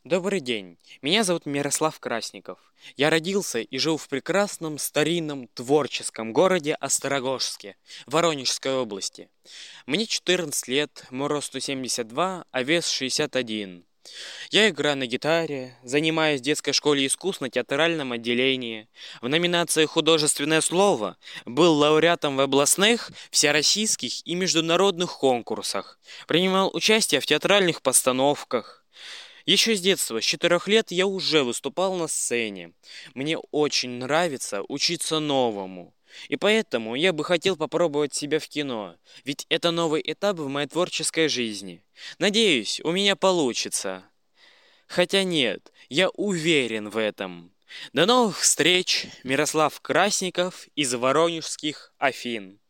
Добрый день. Меня зовут Мирослав Красников. Я родился и жил в прекрасном, старинном, творческом городе Острогожске, Воронежской области. Мне 14 лет, мой рост 172, а вес 61. Я играю на гитаре, занимаюсь в детской школе искусств на театральном отделении. В номинации «Художественное слово» был лауреатом в областных, всероссийских и международных конкурсах. Принимал участие в театральных постановках. Еще с детства, с 4 лет, я уже выступал на сцене. Мне очень нравится учиться новому. И поэтому я бы хотел попробовать себя в кино, ведь это новый этап в моей творческой жизни. Надеюсь, у меня получится. Хотя нет, я уверен в этом. До новых встреч, Мирослав Красников из Воронежских Афин.